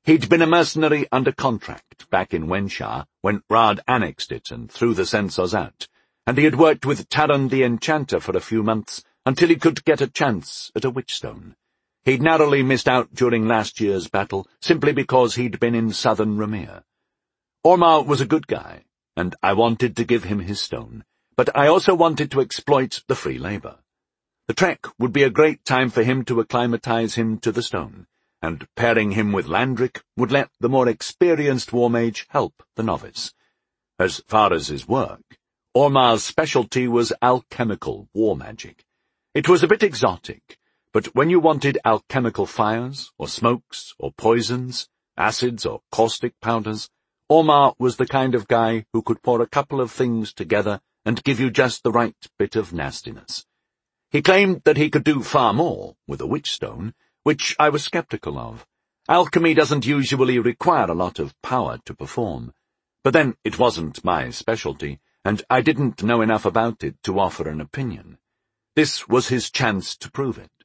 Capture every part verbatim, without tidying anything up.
He'd been a mercenary under contract back in Wenshar when Rad annexed it and threw the censors out, and he had worked with Taran the Enchanter for a few months until he could get a chance at a witchstone. He'd narrowly missed out during last year's battle simply because he'd been in southern Ramir. Ormar was a good guy, and I wanted to give him his stone, but I also wanted to exploit the free labor. The trek would be a great time for him to acclimatize him to the stone, and pairing him with Landric would let the more experienced war mage help the novice. As far as his work, Ormar's specialty was alchemical war magic. It was a bit exotic, but when you wanted alchemical fires, or smokes, or poisons, acids, or caustic powders, Ormar was the kind of guy who could pour a couple of things together and give you just the right bit of nastiness. He claimed that he could do far more with a witchstone, which I was skeptical of. Alchemy doesn't usually require a lot of power to perform. But then it wasn't my specialty, and I didn't know enough about it to offer an opinion. This was his chance to prove it.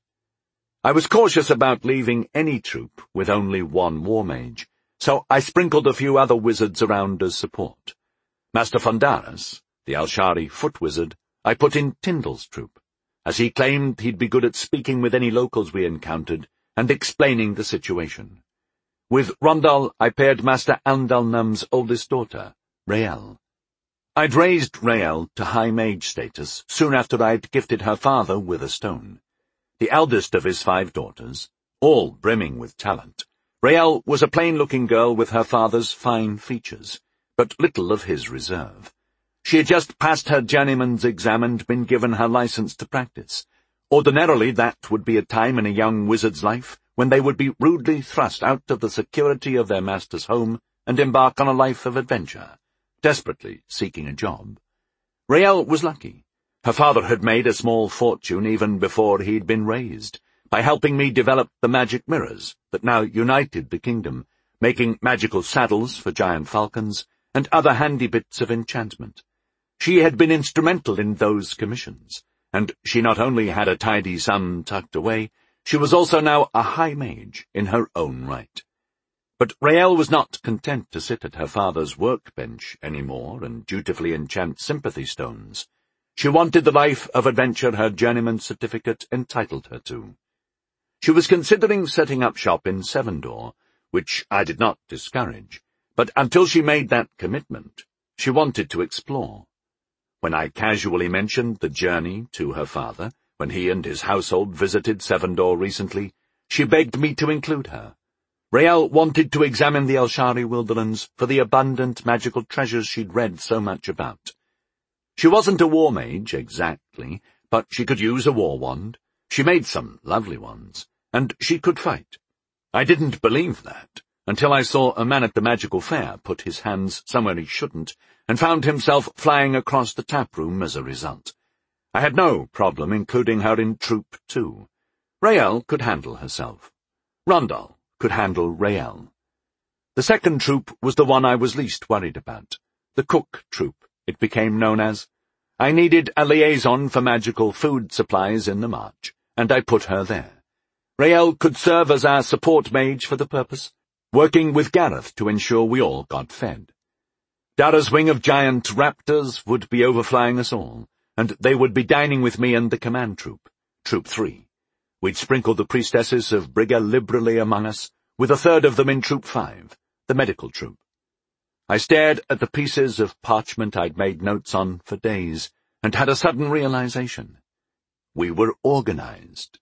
I was cautious about leaving any troop with only one war mage, so I sprinkled a few other wizards around as support. Master Fondaris, the Alshari foot wizard, I put in Tyndall's troop, as he claimed he'd be good at speaking with any locals we encountered and explaining the situation. With Rondal, I paired Master Andalnam's oldest daughter, Rael. I'd raised Rael to high mage status soon after I'd gifted her father with a stone. The eldest of his five daughters, all brimming with talent, Rael was a plain-looking girl with her father's fine features, but little of his reserve. She had just passed her journeyman's exam and been given her license to practice. Ordinarily, that would be a time in a young wizard's life when they would be rudely thrust out of the security of their master's home and embark on a life of adventure, desperately seeking a job. Rael was lucky. Her father had made a small fortune even before he'd been raised, by helping me develop the magic mirrors that now united the kingdom, making magical saddles for giant falcons and other handy bits of enchantment. She had been instrumental in those commissions, and she not only had a tidy sum tucked away, she was also now a high mage in her own right. But Rael was not content to sit at her father's workbench any more and dutifully enchant sympathy stones. She wanted the life of adventure her journeyman's certificate entitled her to. She was considering setting up shop in Sevendor, which I did not discourage, but until she made that commitment, she wanted to explore. When I casually mentioned the journey to her father, when he and his household visited Sevendor recently, she begged me to include her. Rael wanted to examine the Alshari Wilderlands for the abundant magical treasures she'd read so much about. She wasn't a war mage, exactly, but she could use a war wand. She made some lovely ones, and she could fight. I didn't believe that, until I saw a man at the magical fair put his hands somewhere he shouldn't, and found himself flying across the taproom as a result. I had no problem including her in troop too. Rael could handle herself. Rondal could handle Rael. The second troop was the one I was least worried about. The cook troop, it became known as. I needed a liaison for magical food supplies in the march, and I put her there. Rael could serve as our support mage for the purpose, working with Gareth to ensure we all got fed. Dara's wing of giant raptors would be overflying us all, and they would be dining with me and the command troop, Troop Three. We'd sprinkle the priestesses of Brigga liberally among us, with a third of them in Troop Five, the medical troop. I stared at the pieces of parchment I'd made notes on for days, and had a sudden realization. We were organized.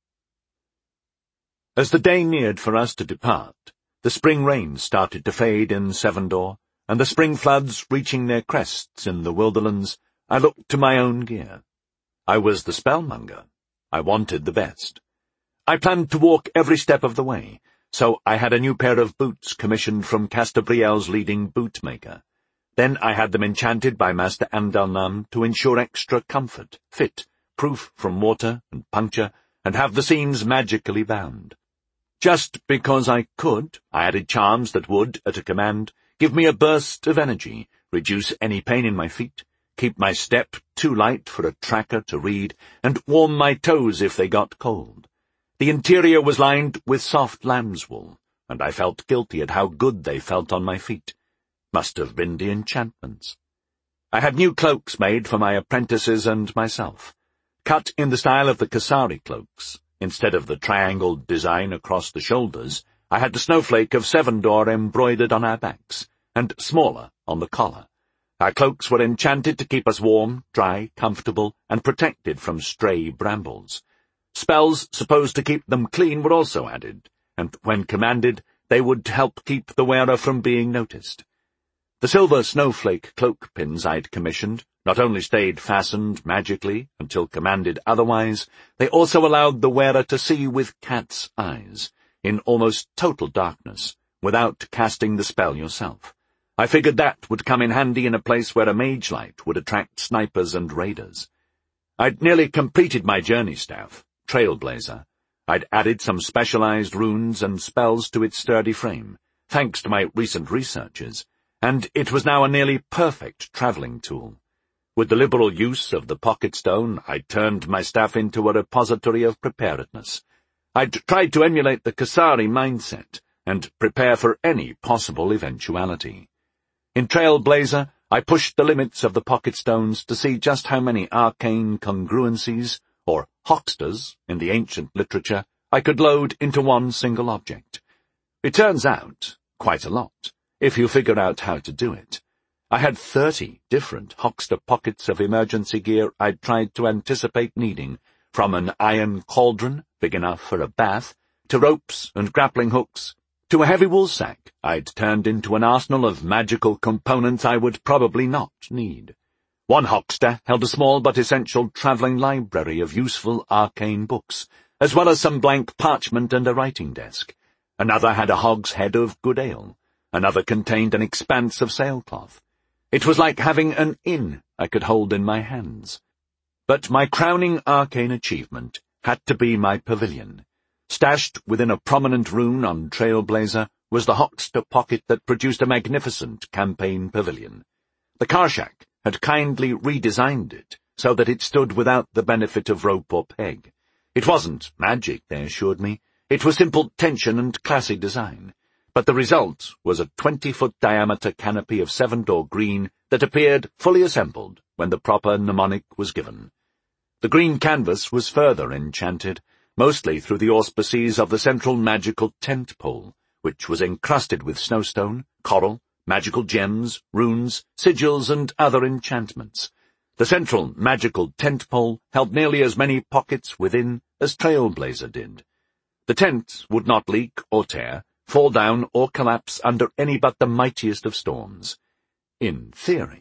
As the day neared for us to depart, the spring rains started to fade in Sevendor, and the spring floods reaching their crests in the Wilderlands, I looked to my own gear. I was the spellmonger. I wanted the best. I planned to walk every step of the way, so I had a new pair of boots commissioned from Castabriel's leading bootmaker. Then I had them enchanted by Master Andalnam to ensure extra comfort, fit, proof from water and puncture, and have the seams magically bound. Just because I could, I added charms that would, at a command, give me a burst of energy, reduce any pain in my feet, keep my step too light for a tracker to read, and warm my toes if they got cold. The interior was lined with soft lamb's wool, and I felt guilty at how good they felt on my feet. Must have been the enchantments. I had new cloaks made for my apprentices and myself, cut in the style of the Kasari cloaks. Instead of the triangled design across the shoulders, I had the snowflake of Sevendor embroidered on our backs, and smaller on the collar. Our cloaks were enchanted to keep us warm, dry, comfortable, and protected from stray brambles. Spells supposed to keep them clean were also added, and when commanded, they would help keep the wearer from being noticed. The silver snowflake cloak pins I'd commissioned not only stayed fastened magically until commanded otherwise, they also allowed the wearer to see with cat's eyes, in almost total darkness, without casting the spell yourself. I figured that would come in handy in a place where a mage light would attract snipers and raiders. I'd nearly completed my journey staff, Trailblazer. I'd added some specialized runes and spells to its sturdy frame, thanks to my recent researches, and it was now a nearly perfect traveling tool. With the liberal use of the pocket stone, I turned my staff into a repository of preparedness. I'd tried to emulate the Kasari mindset and prepare for any possible eventuality. In Trailblazer, I pushed the limits of the pocket stones to see just how many arcane congruencies, or hocksters in the ancient literature, I could load into one single object. It turns out quite a lot, if you figure out how to do it. I had thirty different hockster pockets of emergency gear I'd tried to anticipate needing, from an iron cauldron, big enough for a bath, to ropes and grappling hooks, to a heavy wool sack I'd turned into an arsenal of magical components I would probably not need. One hockster held a small but essential travelling library of useful arcane books, as well as some blank parchment and a writing desk. Another had a hogshead of good ale. Another contained an expanse of sailcloth. It was like having an inn I could hold in my hands. But my crowning arcane achievement had to be my pavilion. Stashed within a prominent rune on Trailblazer was the hockster pocket that produced a magnificent campaign pavilion. The Karshak had kindly redesigned it so that it stood without the benefit of rope or peg. It wasn't magic, they assured me. It was simple tension and classy design. But the result was a twenty-foot diameter canopy of Sevendor green that appeared fully assembled when the proper mnemonic was given. The green canvas was further enchanted, mostly through the auspices of the central magical tent pole, which was encrusted with snowstone, coral, magical gems, runes, sigils, and other enchantments. The central magical tent pole held nearly as many pockets within as Trailblazer did. The tent would not leak or tear, fall down or collapse under any but the mightiest of storms. In theory.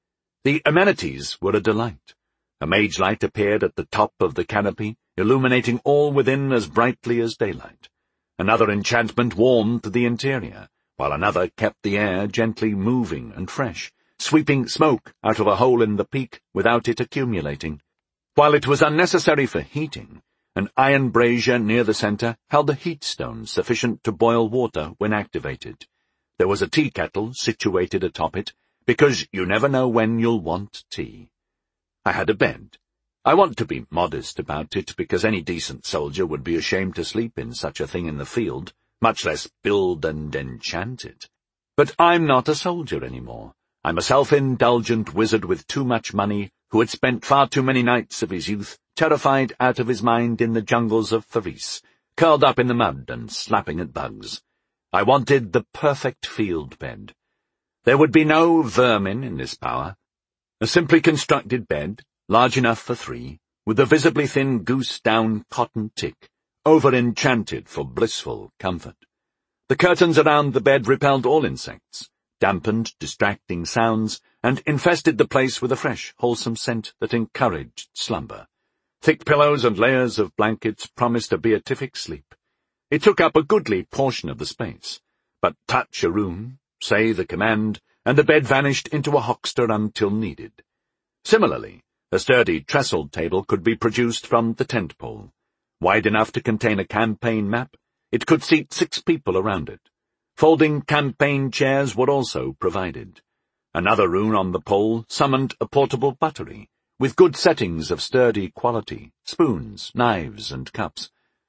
The amenities were a delight. A mage light appeared at the top of the canopy, illuminating all within as brightly as daylight. Another enchantment warmed the interior, while another kept the air gently moving and fresh, sweeping smoke out of a hole in the peak without it accumulating. While it was unnecessary for heating, an iron brazier near the centre held a heat stone sufficient to boil water when activated. There was a tea kettle situated atop it, because you never know when you'll want tea. I had a bed. I want to be modest about it, because any decent soldier would be ashamed to sleep in such a thing in the field, much less build and enchant it. But I'm not a soldier any more. I'm a self-indulgent wizard with too much money, who had spent far too many nights of his youth terrified out of his mind in the jungles of Faris, curled up in the mud and slapping at bugs. I wanted the perfect field bed. There would be no vermin in this bower. A simply constructed bed, large enough for three, with a visibly thin goose-down cotton tick, over-enchanted for blissful comfort. The curtains around the bed repelled all insects, dampened distracting sounds, and infested the place with a fresh, wholesome scent that encouraged slumber. Thick pillows and layers of blankets promised a beatific sleep. It took up a goodly portion of the space, but touch a room, say the command, and the bed vanished into a hockster until needed. Similarly, a sturdy trestled table could be produced from the tent pole. Wide enough to contain a campaign map, it could seat six people around it. Folding campaign chairs were also provided. Another rune on the pole summoned a portable buttery, with good settings of sturdy quality, spoons, knives, and cups.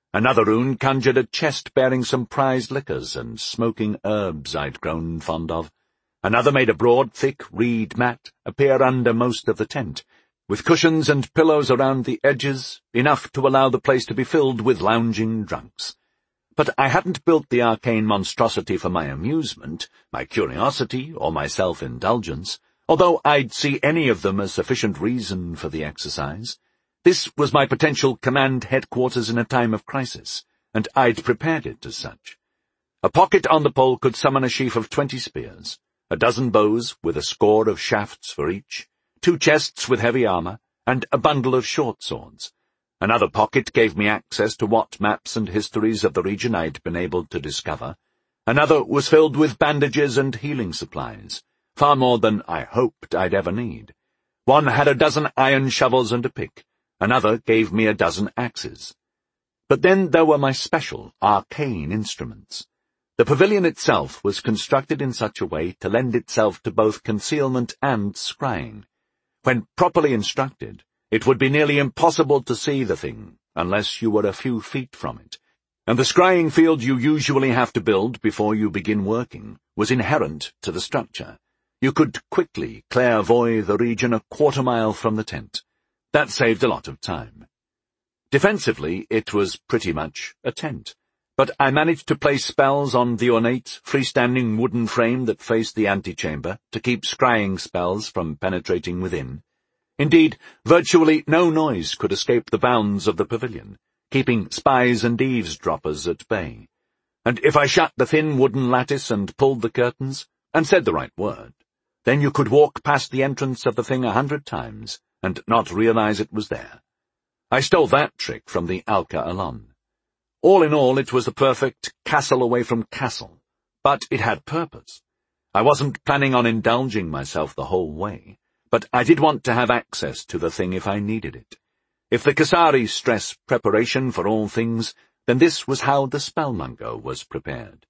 Another rune conjured a chest bearing some prized liquors and smoking herbs I'd grown fond of. Another made a broad, thick reed mat appear under most of the tent, with cushions and pillows around the edges, enough to allow the place to be filled with lounging drunks. But I hadn't built the arcane monstrosity for my amusement, my curiosity, or my self-indulgence, although I'd see any of them as sufficient reason for the exercise. This was my potential command headquarters in a time of crisis, and I'd prepared it as such. A pocket on the pole could summon a sheaf of twenty spears, a dozen bows with a score of shafts for each, two chests with heavy armor, and a bundle of short swords. Another pocket gave me access to what maps and histories of the region I'd been able to discover. Another was filled with bandages and healing supplies, far more than I hoped I'd ever need. One had a dozen iron shovels and a pick. Another gave me a dozen axes. But then there were my special, arcane instruments. The pavilion itself was constructed in such a way to lend itself to both concealment and scrying. When properly instructed, it would be nearly impossible to see the thing, unless you were a few feet from it, and the scrying field you usually have to build before you begin working was inherent to the structure. You could quickly clairvoy the region a quarter mile from the tent. That saved a lot of time. Defensively, it was pretty much a tent, but I managed to place spells on the ornate, freestanding wooden frame that faced the antechamber to keep scrying spells from penetrating within. Indeed, virtually no noise could escape the bounds of the pavilion, keeping spies and eavesdroppers at bay. And if I shut the thin wooden lattice and pulled the curtains, and said the right word, then you could walk past the entrance of the thing a hundred times, and not realize it was there. I stole that trick from the Alka Alon. All in all, it was the perfect castle away from castle, but it had purpose. I wasn't planning on indulging myself the whole way, but I did want to have access to the thing if I needed it. If the Kasari stress preparation for all things, then this was how the spellmonger was prepared.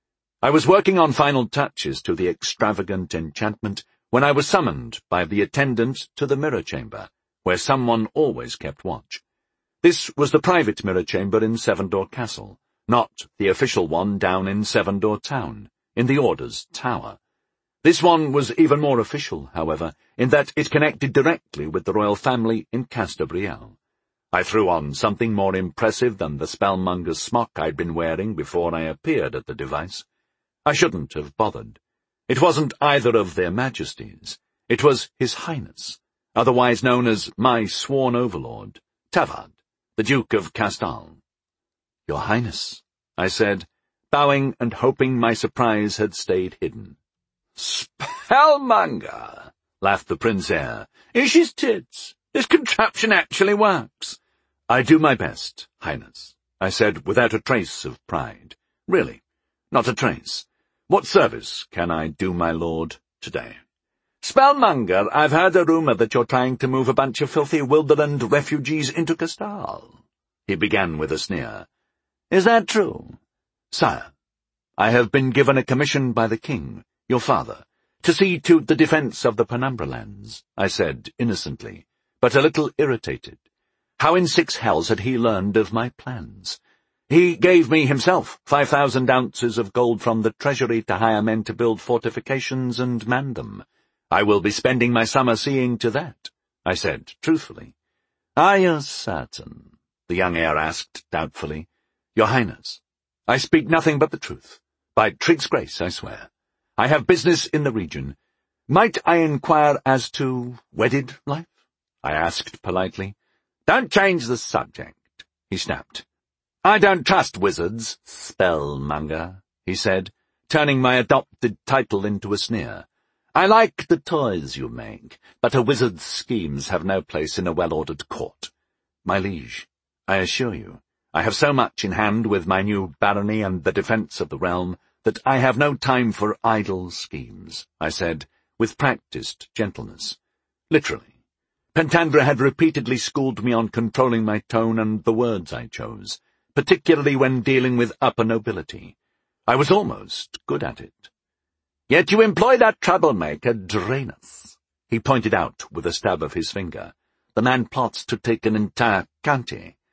I was working on final touches to the extravagant enchantment when I was summoned by the attendant to the mirror chamber, where someone always kept watch. This was the private mirror chamber in Sevendor Castle, not the official one down in Sevendor Town, in the Order's tower. This one was even more official, however, in that it connected directly with the royal family in Castabriel. I threw on something more impressive than the spellmonger's smock I'd been wearing before I appeared at the device. I shouldn't have bothered. It wasn't either of their majesties. It was His Highness, otherwise known as my sworn overlord, Tavad, the Duke of Castal. "Your Highness," I said, bowing and hoping my surprise had stayed hidden. "Spellmonger," laughed the Prince Heir. "Ish's tits. This contraption actually works." "I do my best, Highness," I said without a trace of pride. "Really, not a trace. What service can I do my lord today?" "Spellmonger, I've heard a rumor that you're trying to move a bunch of filthy Wilderland refugees into Castal," he began with a sneer. "Is that true?" "Sire, I have been given a commission by the king, your father, to see to the defense of the Penumbra lands," I said innocently, but a little irritated. How in six hells had he learned of my plans? He gave me himself five thousand ounces of gold from the treasury to hire men to build fortifications and man them. I will be spending my summer seeing to that, I said truthfully. "Are you certain?" the young heir asked doubtfully. "Your Highness, I speak nothing but the truth. By Trigg's grace, I swear. I have business in the region. Might I inquire as to wedded life?" I asked politely. "Don't change the subject," he snapped. "I don't trust wizards, spellmonger," he said, turning my adopted title into a sneer. "I like the toys you make, but a wizard's schemes have no place in a well-ordered court. My liege, I assure you, I have so much in hand with my new barony and the defence of the realm that I have no time for idle schemes," I said, with practised gentleness. Literally. Pentandra had repeatedly schooled me on controlling my tone and the words I chose, particularly when dealing with upper nobility. I was almost good at it. "Yet you employ that troublemaker, Draenus," he pointed out with a stab of his finger. "The man plots to take an entire county.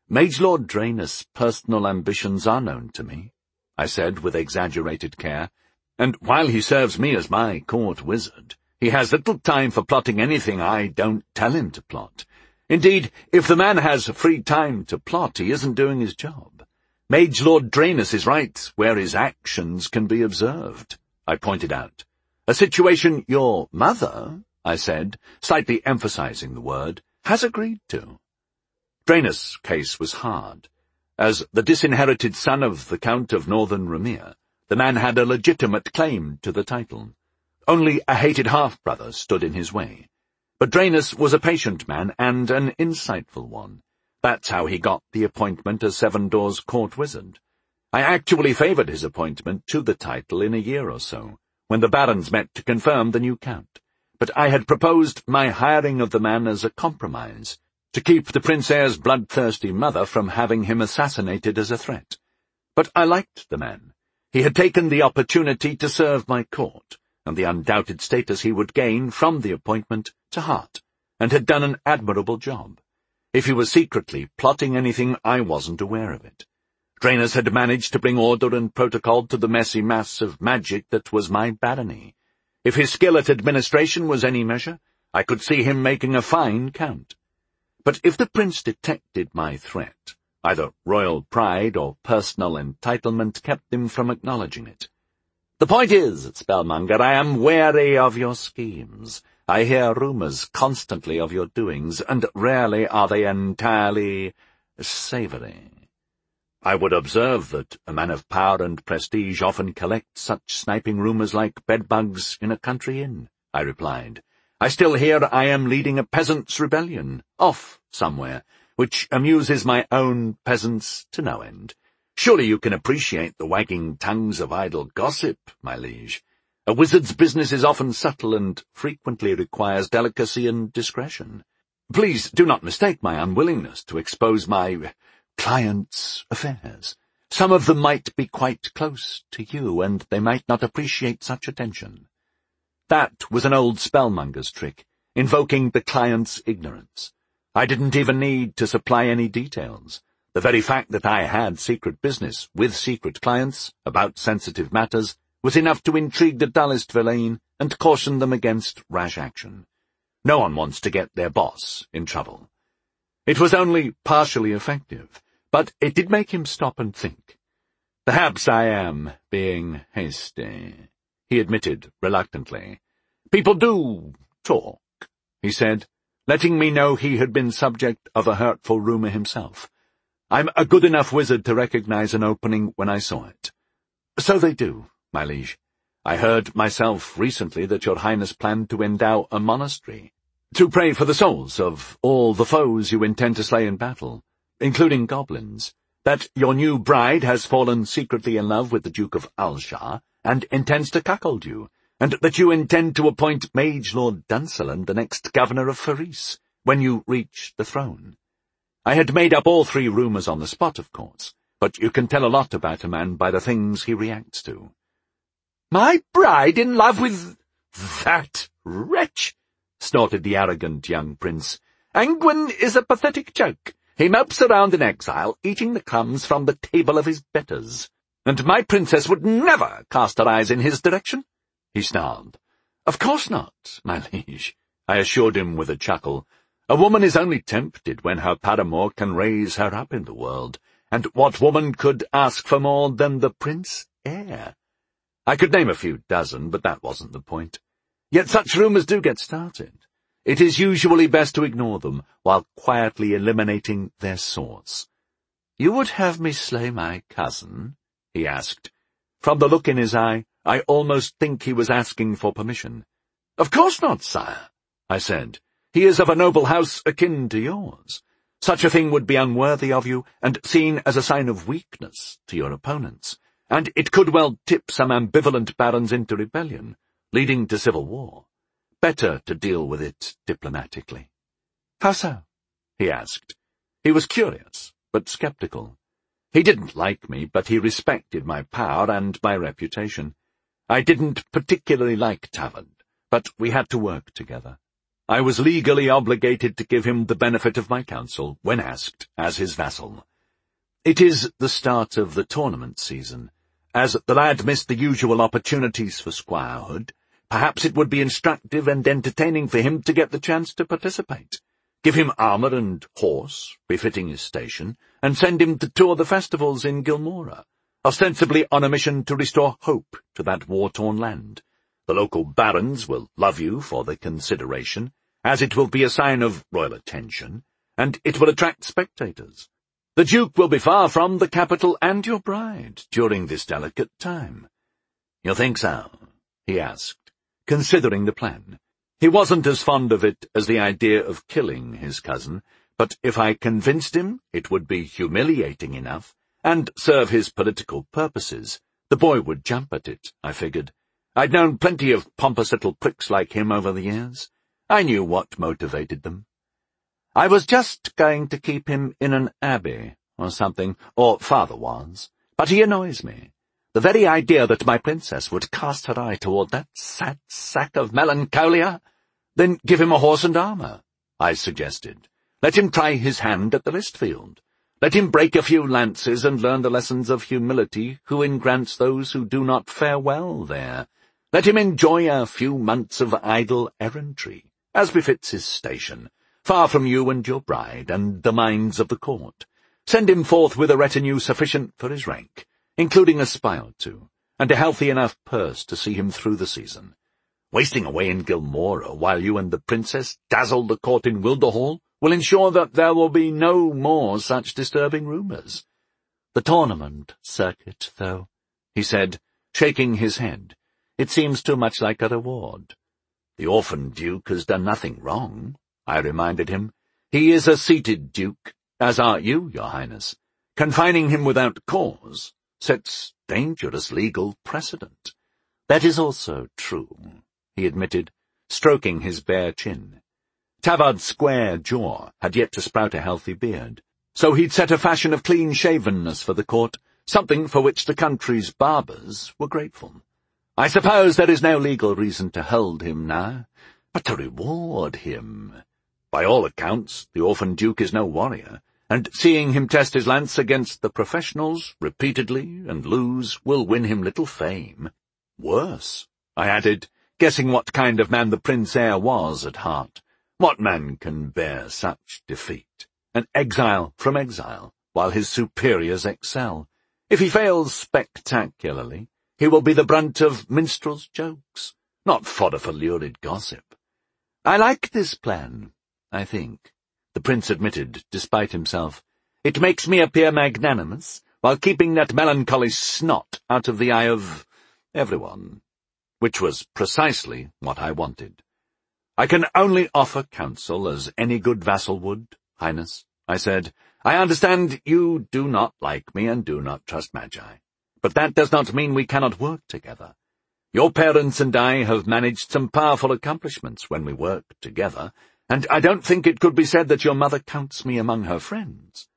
Mage Lord Draenus' personal ambitions are known to me, I said with exaggerated care, and while he serves me as my court wizard, he has little time for plotting anything I don't tell him to plot. Indeed, if the man has free time to plot, he isn't doing his job. Mage Lord Draenus is right where his actions can be observed, I pointed out. A situation your mother, I said, slightly emphasizing the word, has agreed to. Draenus' case was hard. As the disinherited son of the Count of Northern Remir, the man had a legitimate claim to the title. Only a hated half-brother stood in his way. But Draenus was a patient man and an insightful one. That's how he got the appointment as Seven Doors court wizard. I actually favoured his appointment to the title in a year or so, when the barons met to confirm the new count. But I had proposed my hiring of the man as a compromise, to keep the Prince Heir's bloodthirsty mother from having him assassinated as a threat. But I liked the man. He had taken the opportunity to serve my court, and the undoubted status he would gain from the appointment, to heart, and had done an admirable job. If he was secretly plotting anything, I wasn't aware of it. Draenus had managed to bring order and protocol to the messy mass of magic that was my barony. If his skill at administration was any measure, I could see him making a fine count. But if the prince detected my threat, either royal pride or personal entitlement kept him from acknowledging it. The point is, Spellmonger, I am wary of your schemes. I hear rumours constantly of your doings, and rarely are they entirely savoury. I would observe that a man of power and prestige often collects such sniping rumours like bedbugs in a country inn, I replied. I still hear I am leading a peasants' rebellion, off somewhere, which amuses my own peasants to no end. Surely you can appreciate the wagging tongues of idle gossip, my liege. A wizard's business is often subtle and frequently requires delicacy and discretion. Please do not mistake my unwillingness to expose my clients' affairs. Some of them might be quite close to you, and they might not appreciate such attention. That was an old spellmonger's trick, invoking the client's ignorance. I didn't even need to supply any details. The very fact that I had secret business with secret clients about sensitive matters was enough to intrigue the dullest villain and caution them against rash action. No one wants to get their boss in trouble. It was only partially effective, but it did make him stop and think. Perhaps I am being hasty, he admitted reluctantly. People do talk, he said, letting me know he had been subject of a hurtful rumour himself. I'm a good enough wizard to recognize an opening when I saw it. So they do, my liege. I heard myself recently that your highness planned to endow a monastery, to pray for the souls of all the foes you intend to slay in battle, including goblins, that your new bride has fallen secretly in love with the Duke of Alshar and intends to cuckold you, and that you intend to appoint Mage Lord Duncelland the next governor of Faris, when you reach the throne. I had made up all three rumours on the spot, of course, but you can tell a lot about a man by the things he reacts to. My bride in love with that wretch, snorted the arrogant young prince. Angwin is a pathetic joke. He mopes around in exile, eating the crumbs from the table of his betters. And my princess would never cast her eyes in his direction, he snarled. Of course not, my liege, I assured him with a chuckle. A woman is only tempted when her paramour can raise her up in the world, and what woman could ask for more than the Prince Heir? I could name a few dozen, but that wasn't the point. Yet such rumours do get started. It is usually best to ignore them, while quietly eliminating their source. You would have me slay my cousin? He asked. From the look in his eye, I almost think he was asking for permission. Of course not, sire, I said. He is of a noble house akin to yours. Such a thing would be unworthy of you, and seen as a sign of weakness to your opponents, and it could well tip some ambivalent barons into rebellion, leading to civil war. Better to deal with it diplomatically. How so? He asked. He was curious, but sceptical. He didn't like me, but he respected my power and my reputation. I didn't particularly like Tavard, but we had to work together. I was legally obligated to give him the benefit of my counsel when asked as his vassal. It is the start of the tournament season. As the lad missed the usual opportunities for squirehood, perhaps it would be instructive and entertaining for him to get the chance to participate. Give him armour and horse, befitting his station, and send him to tour the festivals in Gilmora, ostensibly on a mission to restore hope to that war-torn land. The local barons will love you for the consideration, as it will be a sign of royal attention, and it will attract spectators. The Duke will be far from the capital and your bride during this delicate time. You think so? He asked, considering the plan. He wasn't as fond of it as the idea of killing his cousin, but if I convinced him it would be humiliating enough, and serve his political purposes, the boy would jump at it, I figured. I'd known plenty of pompous little pricks like him over the years. I knew what motivated them. I was just going to keep him in an abbey or something, or father was, but he annoys me. The very idea that my princess would cast her eye toward that sad sack of melancholia. Then give him a horse and armour, I suggested. Let him try his hand at the Listfield. Let him break a few lances and learn the lessons of humility who grants those who do not fare well there. Let him enjoy a few months of idle errantry, as befits his station, far from you and your bride and the minds of the court. Send him forth with a retinue sufficient for his rank, including a spy or two, and a healthy enough purse to see him through the season. Wasting away in Gilmora while you and the princess dazzle the court in Wilderhall will ensure that there will be no more such disturbing rumours. The tournament circuit, though, he said, shaking his head. It seems too much like a reward. The orphan duke has done nothing wrong, I reminded him. He is a seated duke, as are you, your highness. Confining him without cause sets dangerous legal precedent. That is also true, he admitted, stroking his bare chin. Tavard's square jaw had yet to sprout a healthy beard, so he'd set a fashion of clean-shavenness for the court, something for which the country's barbers were grateful. I suppose there is no legal reason to hold him now, but to reward him. By all accounts, the orphan duke is no warrior, and seeing him test his lance against the professionals repeatedly and lose will win him little fame. Worse, I added, guessing what kind of man the prince heir was at heart. What man can bear such defeat? An exile from exile, while his superiors excel. If he fails spectacularly, he will be the brunt of minstrels' jokes, not fodder for lurid gossip. I like this plan, I think, the prince admitted, despite himself. It makes me appear magnanimous, while keeping that melancholy snot out of the eye of everyone, which was precisely what I wanted. I can only offer counsel as any good vassal would, highness, I said. I understand you do not like me and do not trust Magi, but that does not mean we cannot work together. Your parents and I have managed some powerful accomplishments when we work together, and I don't think it could be said that your mother counts me among her friends.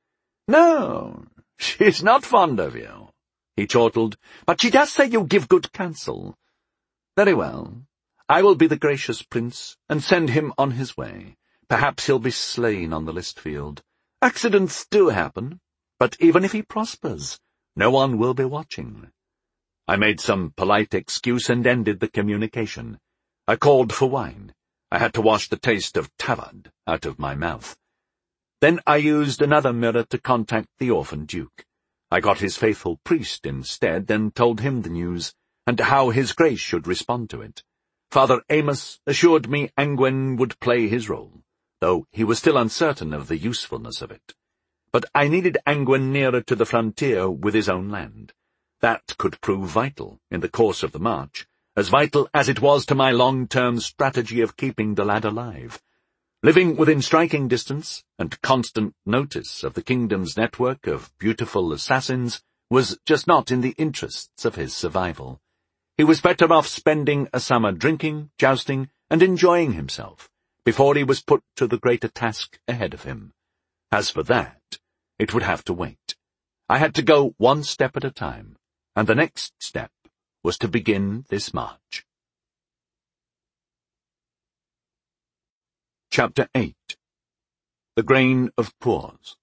No, she's not fond of you, he chortled, but she does say you give good counsel. Very well. I will be the gracious prince and send him on his way. Perhaps he'll be slain on the Listfield. Accidents do happen, but even if he prospers, no one will be watching. I made some polite excuse and ended the communication. I called for wine. I had to wash the taste of Tavard out of my mouth. Then I used another mirror to contact the orphan duke. I got his faithful priest instead and told him the news, and how his grace should respond to it. Father Amos assured me Angwen would play his role, though he was still uncertain of the usefulness of it. But I needed Angwen nearer to the frontier with his own land. That could prove vital in the course of the march, as vital as it was to my long-term strategy of keeping the lad alive. Living within striking distance and constant notice of the kingdom's network of beautiful assassins was just not in the interests of his survival. He was better off spending a summer drinking, jousting, and enjoying himself, before he was put to the greater task ahead of him. As for that, it would have to wait. I had to go one step at a time, and the next step was to begin this march. Chapter eight. The Grain of Pores.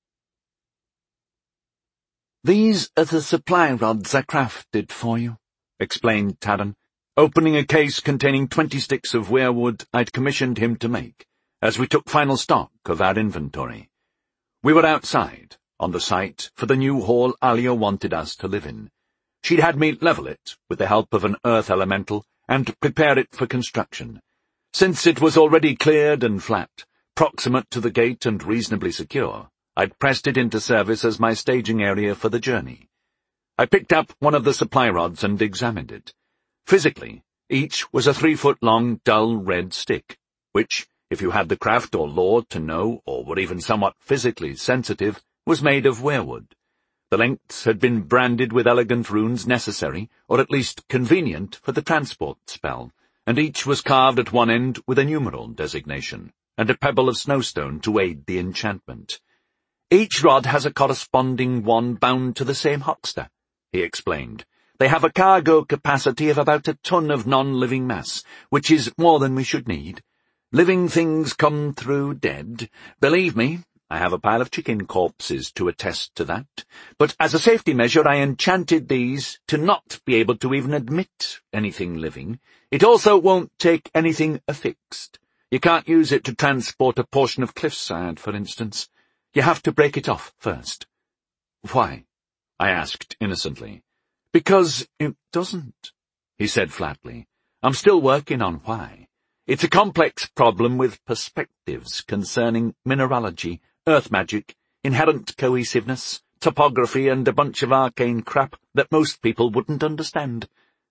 "These are the supply rods I crafted for you," explained Taran, opening a case containing twenty sticks of weirwood I'd commissioned him to make, as we took final stock of our inventory. We were outside, on the site for the new hall Alia wanted us to live in. She'd had me level it, with the help of an earth elemental, and prepare it for construction. Since it was already cleared and flat, proximate to the gate and reasonably secure, I'd pressed it into service as my staging area for the journey. I picked up one of the supply rods and examined it. Physically, each was a three-foot-long, dull red stick, which, if you had the craft or lore to know, or were even somewhat physically sensitive, was made of weirwood. The lengths had been branded with elegant runes necessary, or at least convenient, for the transport spell, and each was carved at one end with a numeral designation, and a pebble of snowstone to aid the enchantment. "Each rod has a corresponding one bound to the same huckster," he explained. "They have a cargo capacity of about a ton of non-living mass, which is more than we should need. Living things come through dead. Believe me, I have a pile of chicken corpses to attest to that. But as a safety measure, I enchanted these to not be able to even admit anything living. It also won't take anything affixed. You can't use it to transport a portion of cliffside, for instance. You have to break it off first." "Why?" I asked innocently. "Because it doesn't," he said flatly. "I'm still working on why. It's a complex problem with perspectives concerning mineralogy, earth magic, inherent cohesiveness, topography, and a bunch of arcane crap that most people wouldn't understand."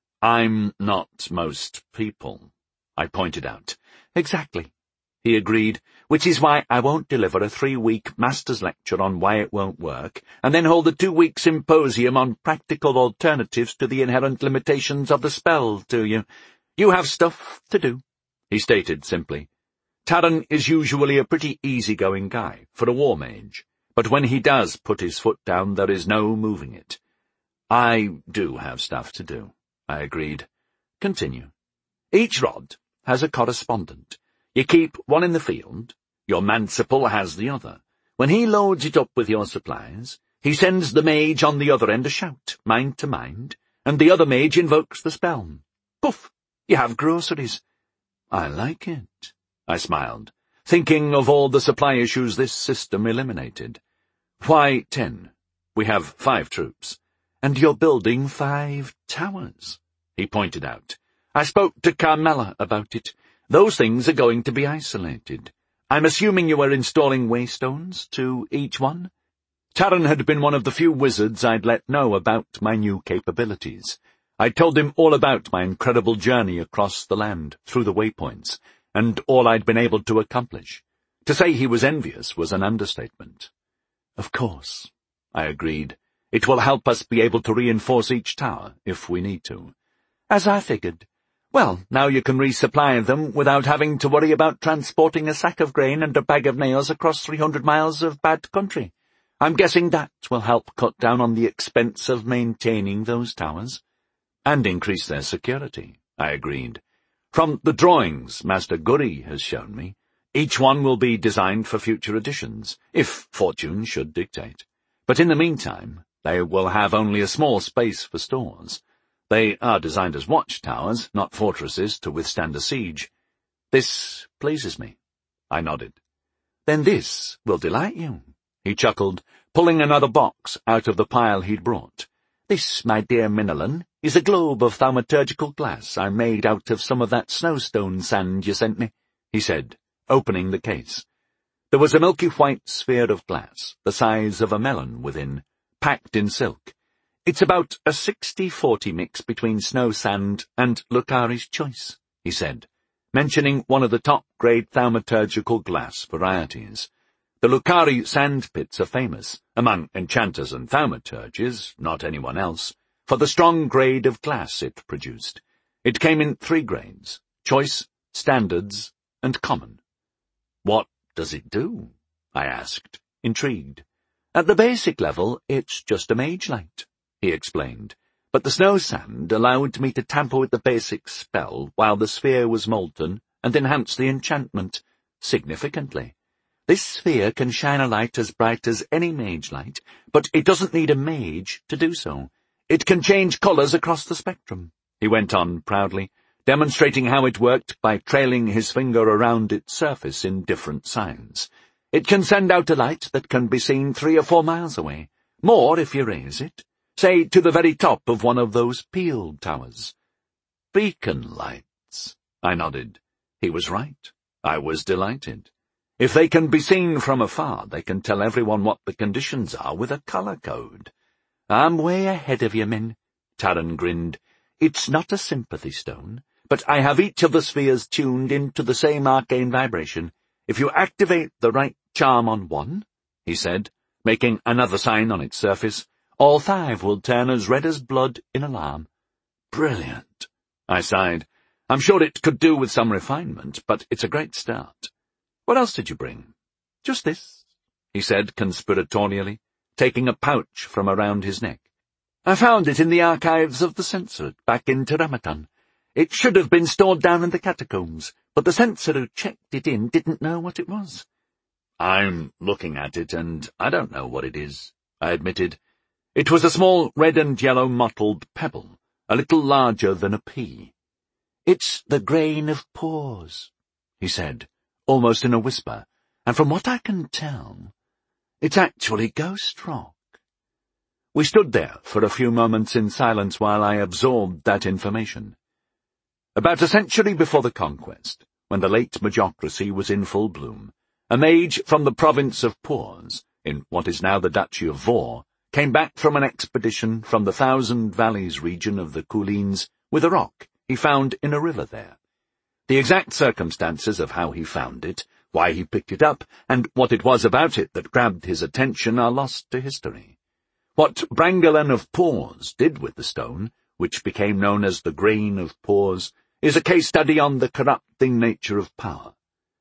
"I'm not most people," I pointed out. "Exactly," he agreed, "which is why I won't deliver a three-week master's lecture on why it won't work, and then hold a two-week symposium on practical alternatives to the inherent limitations of the spell to you. You have stuff to do," he stated simply. "Taran is usually a pretty easygoing guy for a war mage, but when he does put his foot down, there is no moving it." "I do have stuff to do," I agreed. "Continue." "Each rod has a correspondent. You keep one in the field. Your manciple has the other. When he loads it up with your supplies, he sends the mage on the other end a shout, mind to mind, and the other mage invokes the spell. Poof! You have groceries." "I like it," I smiled, thinking of all the supply issues this system eliminated. "Why ten? We have five troops." "And you're building five towers," he pointed out. "I spoke to Carmela about it. Those things are going to be isolated. I'm assuming you are installing waystones to each one?" Taran had been one of the few wizards I'd let know about my new capabilities. I told him all about my incredible journey across the land, through the waypoints, and all I'd been able to accomplish. To say he was envious was an understatement. "Of course," I agreed. "It will help us be able to reinforce each tower, if we need to." "As I figured. Well, now you can resupply them without having to worry about transporting a sack of grain and a bag of nails across three hundred miles of bad country. I'm guessing that will help cut down on the expense of maintaining those towers." "And increase their security," I agreed. "From the drawings Master Guri has shown me, each one will be designed for future editions, if fortune should dictate. But in the meantime, they will have only a small space for stores. They are designed as watchtowers, not fortresses to withstand a siege. This pleases me." I nodded. "Then this will delight you," he chuckled, pulling another box out of the pile he'd brought. "This, my dear Minnalan, is a globe of thaumaturgical glass I made out of some of that snowstone sand you sent me," he said, opening the case. There was a milky white sphere of glass, the size of a melon within, packed in silk. "It's about a sixty forty mix between snow sand and Lucari's choice," he said, mentioning one of the top-grade thaumaturgical glass varieties. The Lucari sand pits are famous, among enchanters and thaumaturges, not anyone else, for the strong grade of glass it produced. It came in three grades: choice, standards, and common. "What does it do?" I asked, intrigued. "At the basic level, it's just a mage light," he explained, "but the snow sand allowed me to tamper with the basic spell while the sphere was molten and enhance the enchantment. significantly. This sphere can shine a light as bright as any mage light, but it doesn't need a mage to do so. It can change colours across the spectrum, he went on proudly, demonstrating how it worked by trailing his finger around its surface in different signs. It can send out a light that can be seen three or four miles away, more if you raise it, say to the very top of one of those Peel towers. Beacon lights, I nodded. He was right. I was delighted. If they can be seen from afar, they can tell everyone what the conditions are with a colour code. I'm way ahead of you, men, Taran grinned. It's not a sympathy stone, but I have each of the spheres tuned into the same arcane vibration. If you activate the right charm on one, he said, making another sign on its surface, all five will turn as red as blood in alarm. Brilliant, I sighed. I'm sure it could do with some refinement, but it's a great start. What else did you bring? Just this, he said conspiratorially, taking a pouch from around his neck. I found it in the archives of the Censored back in Tiramaton. It should have been stored down in the catacombs, but the censor who checked it in didn't know what it was. I'm looking at it, and I don't know what it is, I admitted. It was a small red and yellow mottled pebble, a little larger than a pea. It's the grain of pores, he said, almost in a whisper, and from what I can tell, it's actually ghost rock. We stood there for a few moments in silence while I absorbed that information. About a century before the conquest, when the late Majocracy was in full bloom, a mage from the province of Pors, in what is now the Duchy of Vore, came back from an expedition from the Thousand Valleys region of the Coulines with a rock he found in a river there. The exact circumstances of how he found it, why he picked it up, and what it was about it that grabbed his attention are lost to history. What Brangelin of Pors did with the stone, which became known as the Grain of Pors, is a case study on the corrupting nature of power.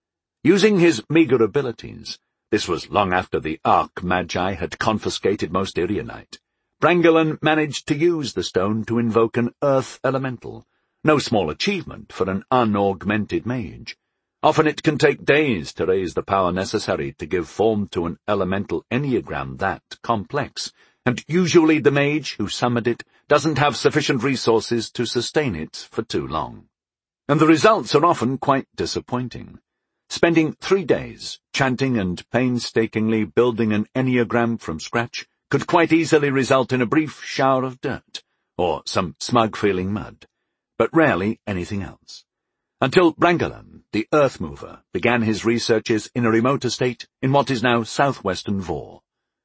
Using his meagre abilities, this was long after the Arch-Magi had confiscated most Irianite, Brangelin managed to use the stone to invoke an earth elemental, no small achievement for an unaugmented mage. Often it can take days to raise the power necessary to give form to an elemental enneagram that complex, and usually the mage who summoned it doesn't have sufficient resources to sustain it for too long. And the results are often quite disappointing. Spending three days chanting and painstakingly building an enneagram from scratch could quite easily result in a brief shower of dirt, or some smug-feeling mud, but rarely anything else. Until Brangelin, the Earth Mover, began his researches in a remote estate in what is now southwestern Vore.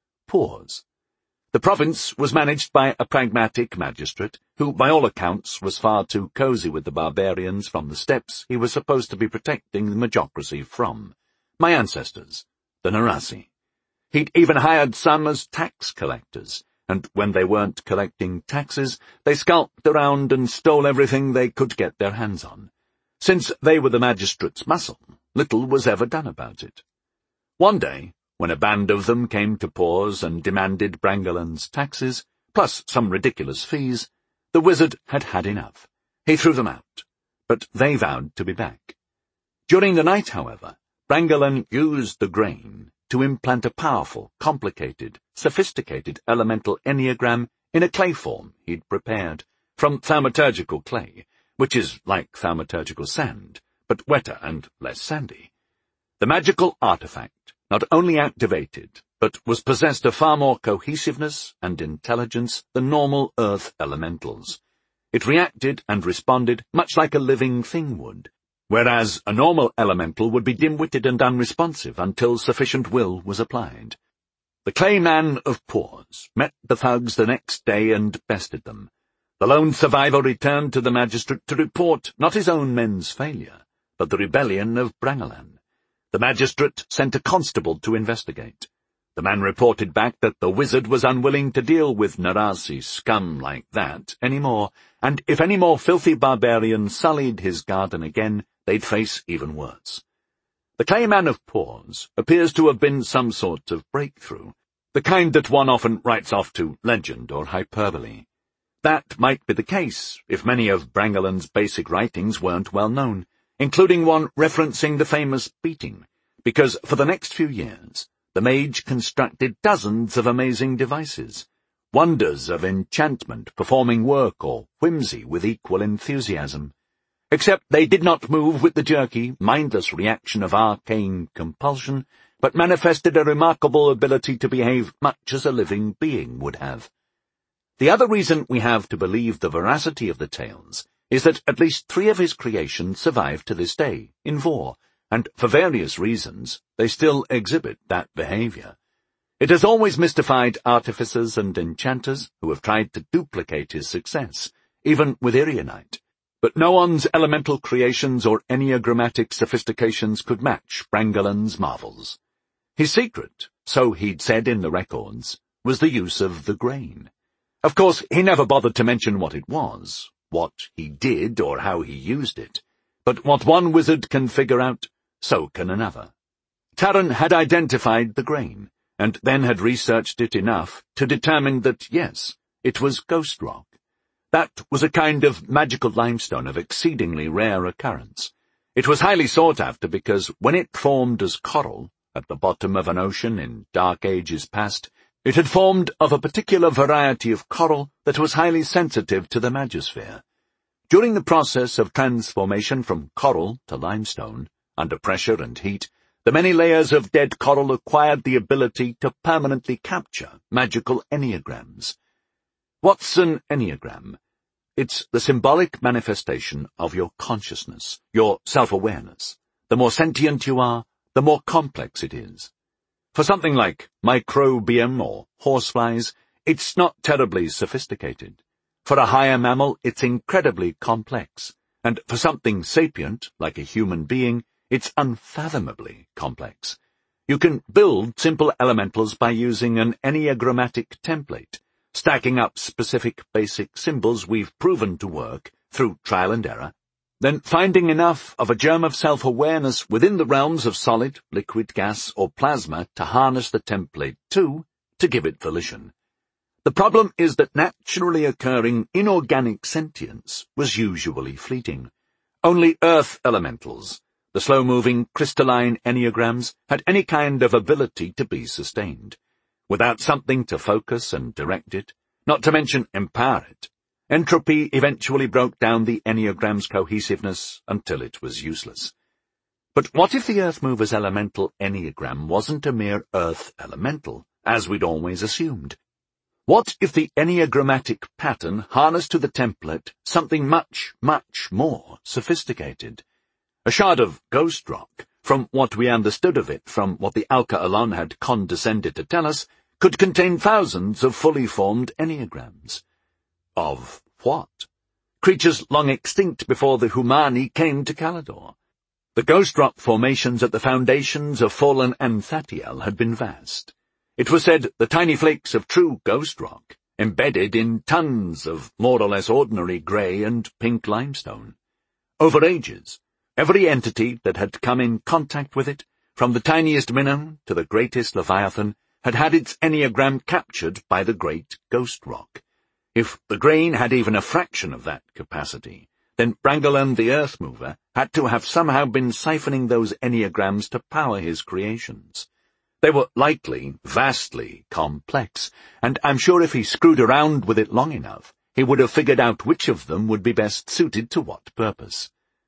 Pors. The province was managed by a pragmatic magistrate, who, by all accounts, was far too cosy with the barbarians from the steppes he was supposed to be protecting the Majocracy from. My ancestors, the Narasi. He'd even hired some as tax collectors, and when they weren't collecting taxes, they skulked around and stole everything they could get their hands on. Since they were the magistrate's muscle, little was ever done about it. One day, when a band of them came to Pors and demanded Brangelin's taxes, plus some ridiculous fees, the wizard had had enough. He threw them out, but they vowed to be back. During the night, however, Brangelin used the grain to implant a powerful, complicated, sophisticated elemental enneagram in a clay form he'd prepared from thaumaturgical clay, which is like thaumaturgical sand, but wetter and less sandy. The magical artifact not only activated, but was possessed of far more cohesiveness and intelligence than normal earth elementals. It reacted and responded much like a living thing would, whereas a normal elemental would be dim-witted and unresponsive until sufficient will was applied. The clay man of Pors met the thugs the next day and bested them. The lone survivor returned to the magistrate to report not his own men's failure, but the rebellion of Brangelin. The magistrate sent a constable to investigate. The man reported back that the wizard was unwilling to deal with Narasi scum like that any more, and if any more filthy barbarians sullied his garden again, they'd face even worse. The clay man of Pors appears to have been some sort of breakthrough, the kind that one often writes off to legend or hyperbole. That might be the case if many of Brangelin's basic writings weren't well known, including one referencing the famous beating, because for the next few years, the mage constructed dozens of amazing devices, wonders of enchantment performing work or whimsy with equal enthusiasm. Except they did not move with the jerky, mindless reaction of arcane compulsion, but manifested a remarkable ability to behave much as a living being would have. The other reason we have to believe the veracity of the tales is that at least three of his creations survive to this day, in Vor, and for various reasons they still exhibit that behavior. It has always mystified artificers and enchanters who have tried to duplicate his success, even with Erionite. But no one's elemental creations or enneagrammatic sophistications could match Brangolen's marvels. His secret, so he'd said in the records, was the use of the grain. Of course, he never bothered to mention what it was, what he did or how he used it. But what one wizard can figure out, so can another. Taran had identified the grain, and then had researched it enough to determine that, yes, it was ghost rock. That was a kind of magical limestone of exceedingly rare occurrence. It was highly sought after because when it formed as coral at the bottom of an ocean in dark ages past, it had formed of a particular variety of coral that was highly sensitive to the magosphere. During the process of transformation from coral to limestone, under pressure and heat, the many layers of dead coral acquired the ability to permanently capture magical enneagrams. What's an enneagram? It's the symbolic manifestation of your consciousness, your self-awareness. The more sentient you are, the more complex it is. For something like microbiome or horseflies, it's not terribly sophisticated. For a higher mammal, it's incredibly complex. And for something sapient, like a human being, it's unfathomably complex. You can build simple elementals by using an enneagrammatic template, stacking up specific basic symbols we've proven to work through trial and error, then finding enough of a germ of self-awareness within the realms of solid, liquid, gas, or plasma to harness the template too, to give it volition. The problem is that naturally occurring inorganic sentience was usually fleeting. Only earth elementals, the slow-moving crystalline enneagrams, had any kind of ability to be sustained. Without something to focus and direct it, not to mention empower it, entropy eventually broke down the enneagram's cohesiveness until it was useless. But what if the Earthmover's elemental enneagram wasn't a mere earth elemental, as we'd always assumed? What if the enneagrammatic pattern harnessed to the template something much, much more sophisticated? A shard of ghost rock, from what we understood of it from what the Alka Alon had condescended to tell us, could contain thousands of fully formed enneagrams. Of what? Creatures long extinct before the Humani came to Calador. The ghost rock formations at the foundations of fallen Anthatiel had been vast. It was said the tiny flakes of true ghost rock, embedded in tons of more or less ordinary grey and pink limestone. Over ages, every entity that had come in contact with it, from the tiniest minnow to the greatest leviathan, had had its enneagram captured by the great ghost rock. If the grain had even a fraction of that capacity, then Brangolen the Earthmover had to have somehow been siphoning those enneagrams to power his creations. They were likely vastly complex, and I'm sure if he screwed around with it long enough, he would have figured out which of them would be best suited to what purpose.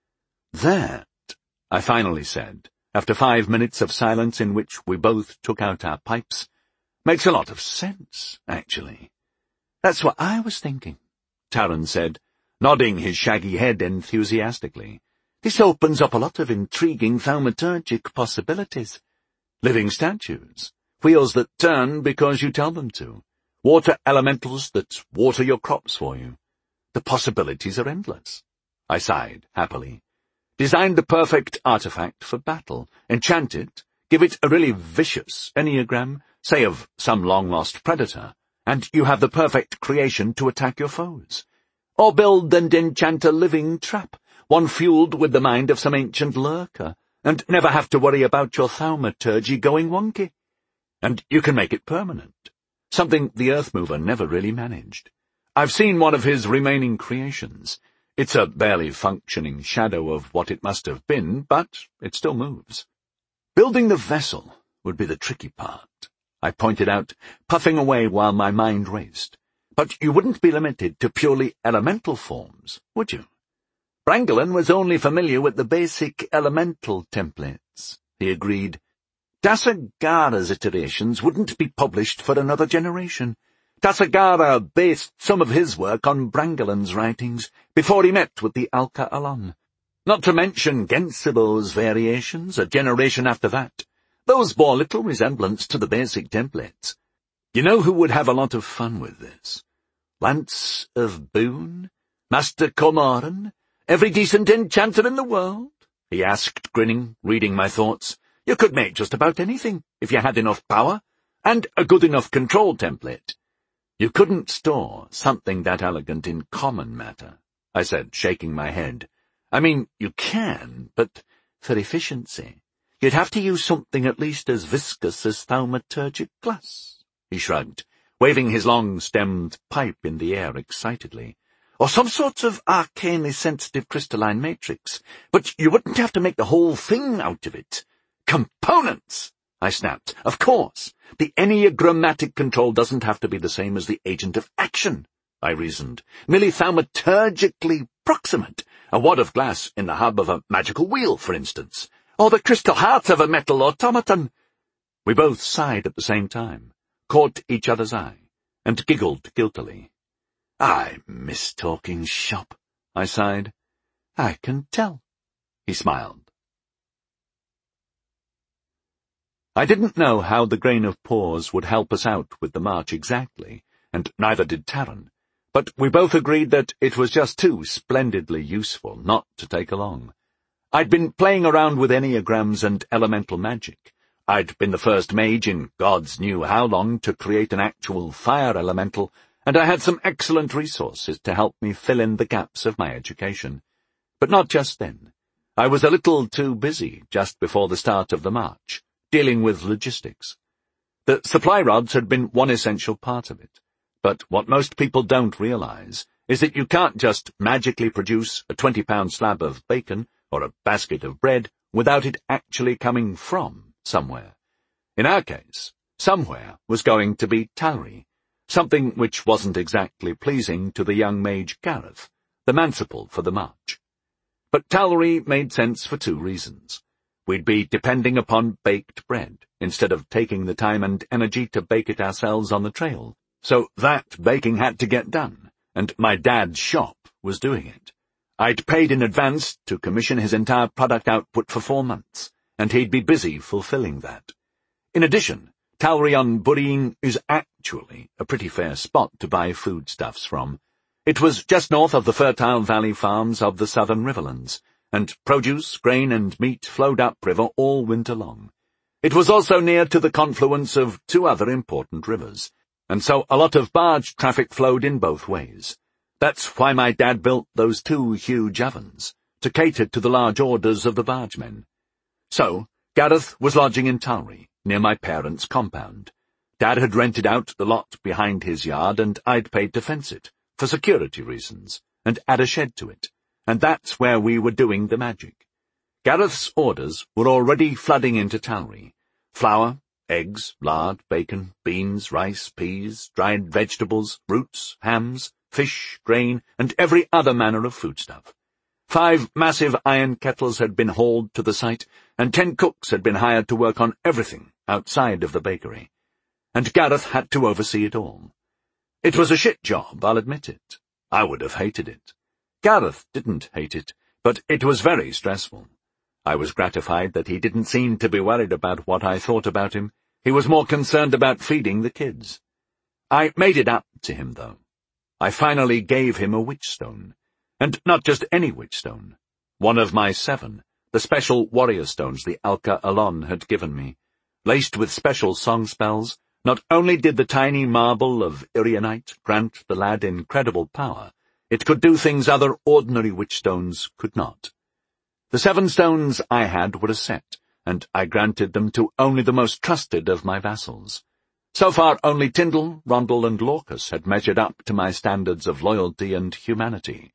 That, I finally said, after five minutes of silence in which we both took out our pipes, makes a lot of sense, actually. That's what I was thinking, Taran said, nodding his shaggy head enthusiastically. This opens up a lot of intriguing thaumaturgic possibilities. Living statues, wheels that turn because you tell them to, water elementals that water your crops for you. The possibilities are endless. I sighed happily. Design the perfect artifact for battle, enchant it, give it a really vicious enneagram, say of some long-lost predator, and you have the perfect creation to attack your foes. Or build and enchant a living trap, one fueled with the mind of some ancient lurker, and never have to worry about your thaumaturgy going wonky. And you can make it permanent, something the Earthmover never really managed. I've seen one of his remaining creations. It's a barely functioning shadow of what it must have been, but it still moves. Building the vessel would be the tricky part, I pointed out, puffing away while my mind raced. But you wouldn't be limited to purely elemental forms, would you? Brangelin was only familiar with the basic elemental templates, he agreed. Tasagara's iterations wouldn't be published for another generation. Tasagara based some of his work on Brangelin's writings before he met with the Alka Alon. Not to mention Gensibo's variations a generation after that. Those bore little resemblance to the basic templates. You know who would have a lot of fun with this? Lance of Boone? Master Cormoran? Every decent enchanter in the world? He asked, grinning, reading my thoughts. You could make just about anything, if you had enough power, and a good enough control template. You couldn't store something that elegant in common matter, I said, shaking my head. I mean, you can, but for efficiency, you'd have to use something at least as viscous as thaumaturgic glass, he shrugged, waving his long-stemmed pipe in the air excitedly. Or some sort of arcanely sensitive crystalline matrix, but you wouldn't have to make the whole thing out of it. Components! I snapped. Of course, the enneagrammatic control doesn't have to be the same as the agent of action, I reasoned. Merely thaumaturgically proximate, a wad of glass in the hub of a magical wheel, for instance, or the crystal heart of a metal automaton. We both sighed at the same time, caught each other's eye, and giggled guiltily. I miss talking shop, I sighed. I can tell, he smiled. I didn't know how the grain of pause would help us out with the march exactly, and neither did Taran, but we both agreed that it was just too splendidly useful not to take along. I'd been playing around with enneagrams and elemental magic. I'd been the first mage in gods knew how long to create an actual fire elemental, and I had some excellent resources to help me fill in the gaps of my education. But not just then. I was a little too busy just before the start of the march, dealing with logistics. The supply rods had been one essential part of it, but what most people don't realize is that you can't just magically produce a twenty-pound slab of bacon or a basket of bread without it actually coming from somewhere. In our case, somewhere was going to be Talry, something which wasn't exactly pleasing to the young mage Gareth, the manciple for the march. But Talry made sense for two reasons. We'd be depending upon baked bread, instead of taking the time and energy to bake it ourselves on the trail, so that baking had to get done, and my dad's shop was doing it. I'd paid in advance to commission his entire product output for four months, and he'd be busy fulfilling that. In addition, Talry on Bureen is actually a pretty fair spot to buy foodstuffs from. It was just north of the fertile valley farms of the southern riverlands, and produce, grain, and meat flowed upriver all winter long. It was also near to the confluence of two other important rivers, and so a lot of barge traffic flowed in both ways. That's why my dad built those two huge ovens, to cater to the large orders of the bargemen. So, Gareth was lodging in Talry, near my parents' compound. Dad had rented out the lot behind his yard, and I'd paid to fence it, for security reasons, and add a shed to it, and that's where we were doing the magic. Gareth's orders were already flooding into Talry. Flour, eggs, lard, bacon, beans, rice, peas, dried vegetables, roots, hams, fish, grain, and every other manner of foodstuff. Five massive iron kettles had been hauled to the site, and ten cooks had been hired to work on everything outside of the bakery. And Gareth had to oversee it all. It was a shit job, I'll admit it. I would have hated it. Gareth didn't hate it, but it was very stressful. I was gratified that he didn't seem to be worried about what I thought about him. He was more concerned about feeding the kids. I made it up to him, though. I finally gave him a witchstone. And not just any witchstone. One of my seven, the special warrior stones the Alka Alon had given me. Laced with special song spells, not only did the tiny marble of Irianite grant the lad incredible power, it could do things other ordinary witchstones could not. The seven stones I had were a set, and I granted them to only the most trusted of my vassals. So far only Tyndall, Rondel, and Lorcas had measured up to my standards of loyalty and humanity.